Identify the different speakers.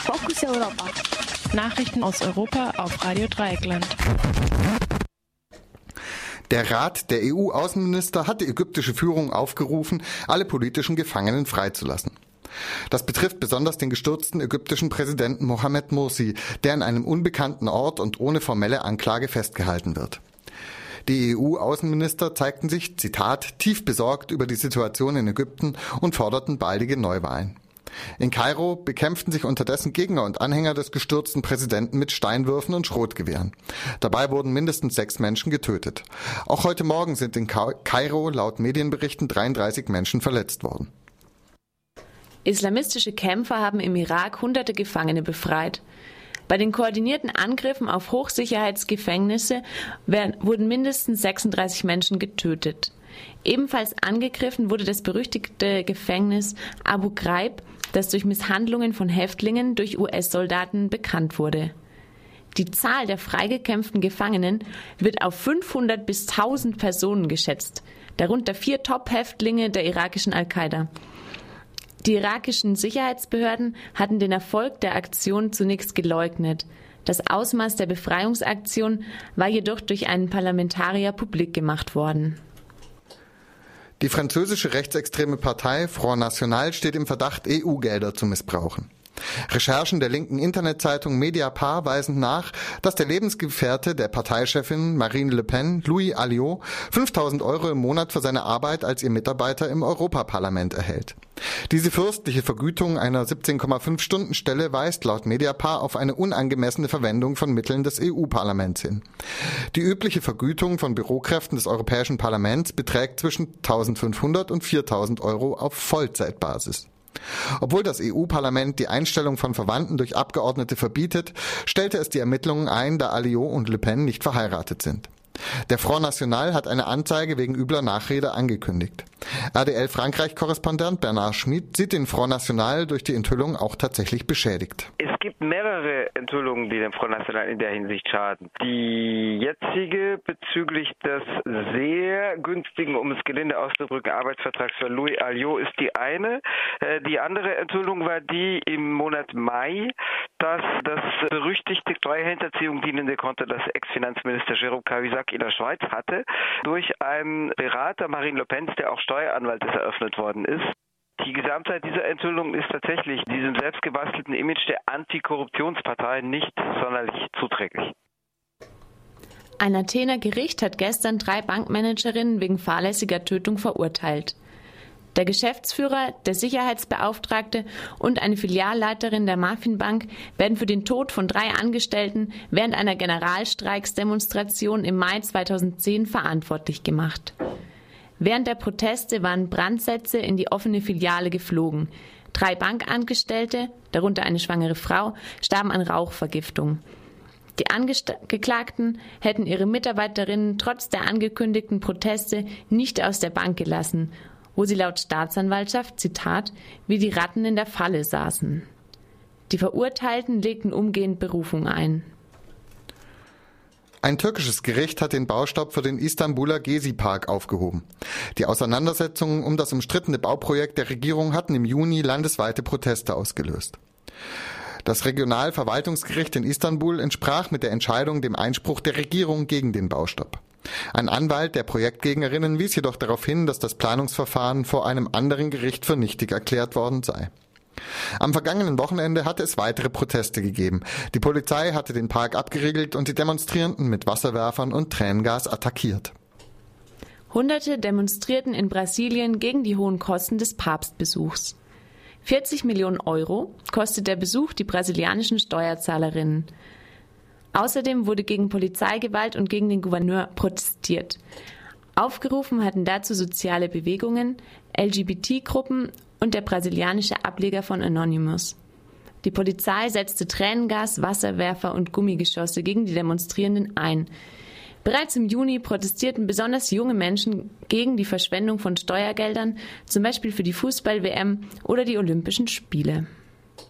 Speaker 1: Fokus Europa.
Speaker 2: Nachrichten aus Europa auf Radio Dreieckland.
Speaker 3: Der Rat der EU-Außenminister hat die ägyptische Führung aufgerufen, alle politischen Gefangenen freizulassen. Das betrifft besonders den gestürzten ägyptischen Präsidenten Mohamed Morsi, der an einem unbekannten Ort und ohne formelle Anklage festgehalten wird. Die EU-Außenminister zeigten sich, Zitat, tief besorgt über die Situation in Ägypten und forderten baldige Neuwahlen. In Kairo bekämpften sich unterdessen Gegner und Anhänger des gestürzten Präsidenten mit Steinwürfen und Schrotgewehren. Dabei wurden mindestens 6 Menschen getötet. Auch heute Morgen sind in Kairo laut Medienberichten 33 Menschen verletzt worden.
Speaker 4: Islamistische Kämpfer haben im Irak hunderte Gefangene befreit. Bei den koordinierten Angriffen auf Hochsicherheitsgefängnisse wurden mindestens 36 Menschen getötet. Ebenfalls angegriffen wurde das berüchtigte Gefängnis Abu Ghraib, das durch Misshandlungen von Häftlingen durch US-Soldaten bekannt wurde. Die Zahl der freigekämpften Gefangenen wird auf 500 bis 1000 Personen geschätzt, darunter 4 Top-Häftlinge der irakischen Al-Qaida. Die irakischen Sicherheitsbehörden hatten den Erfolg der Aktion zunächst geleugnet. Das Ausmaß der Befreiungsaktion war jedoch durch einen Parlamentarier publik gemacht worden.
Speaker 3: Die französische rechtsextreme Partei Front National steht im Verdacht, EU-Gelder zu missbrauchen. Recherchen der linken Internetzeitung Mediapart weisen nach, dass der Lebensgefährte der Parteichefin Marine Le Pen, Louis Alliot, 5.000 € im Monat für seine Arbeit als ihr Mitarbeiter im Europaparlament erhält. Diese fürstliche Vergütung einer 17,5-Stunden-Stelle weist laut Mediapart auf eine unangemessene Verwendung von Mitteln des EU-Parlaments hin. Die übliche Vergütung von Bürokräften des Europäischen Parlaments beträgt zwischen 1.500 und 4.000 € auf Vollzeitbasis. Obwohl das EU-Parlament die Einstellung von Verwandten durch Abgeordnete verbietet, stellte es die Ermittlungen ein, da Alliot und Le Pen nicht verheiratet sind. Der Front National hat eine Anzeige wegen übler Nachrede angekündigt. RDL-Frankreich-Korrespondent Bernard Schmid sieht den Front National durch die Enthüllung auch tatsächlich beschädigt.
Speaker 5: Es gibt mehrere Enthüllungen, die dem Front National in der Hinsicht schaden. Die jetzige bezüglich des sehr günstigen, um es gelinde auszudrücken, Arbeitsvertrags für Louis Alliot ist die eine. Die andere Enthüllung war die im Monat Mai, dass das berüchtigte Steuerhinterziehung dienende Konto des Ex-Finanzminister Jérôme Cahuzac in der Schweiz hatte, durch einen Berater Marine Le Pen, der auch Steueranwalt ist, eröffnet worden ist. Die Gesamtheit dieser Enthüllung ist tatsächlich diesem selbstgebastelten Image der Antikorruptionspartei nicht sonderlich zuträglich.
Speaker 4: Ein Athener Gericht hat gestern 3 Bankmanagerinnen wegen fahrlässiger Tötung verurteilt. Der Geschäftsführer, der Sicherheitsbeauftragte und eine Filialleiterin der Maffinbank werden für den Tod von 3 Angestellten während einer Generalstreiksdemonstration im Mai 2010 verantwortlich gemacht. Während der Proteste waren Brandsätze in die offene Filiale geflogen. 3 Bankangestellte, darunter eine schwangere Frau, starben an Rauchvergiftung. Die Angeklagten hätten ihre Mitarbeiterinnen trotz der angekündigten Proteste nicht aus der Bank gelassen, wo sie laut Staatsanwaltschaft, Zitat, wie die Ratten in der Falle saßen. Die Verurteilten legten umgehend Berufung ein.
Speaker 3: Ein türkisches Gericht hat den Baustopp für den Istanbuler Gezi-Park aufgehoben. Die Auseinandersetzungen um das umstrittene Bauprojekt der Regierung hatten im Juni landesweite Proteste ausgelöst. Das Regionalverwaltungsgericht in Istanbul entsprach mit der Entscheidung dem Einspruch der Regierung gegen den Baustopp. Ein Anwalt der Projektgegnerinnen wies jedoch darauf hin, dass das Planungsverfahren vor einem anderen Gericht für nichtig erklärt worden sei. Am vergangenen Wochenende hatte es weitere Proteste gegeben. Die Polizei hatte den Park abgeriegelt und die Demonstrierenden mit Wasserwerfern und Tränengas attackiert.
Speaker 4: Hunderte demonstrierten in Brasilien gegen die hohen Kosten des Papstbesuchs. 40 Millionen € kostet der Besuch die brasilianischen Steuerzahlerinnen. Außerdem wurde gegen Polizeigewalt und gegen den Gouverneur protestiert. Aufgerufen hatten dazu soziale Bewegungen, LGBT-Gruppen und der brasilianische Ableger von Anonymous. Die Polizei setzte Tränengas, Wasserwerfer und Gummigeschosse gegen die Demonstrierenden ein. Bereits im Juni protestierten besonders junge Menschen gegen die Verschwendung von Steuergeldern, zum Beispiel für die Fußball-WM oder die Olympischen Spiele.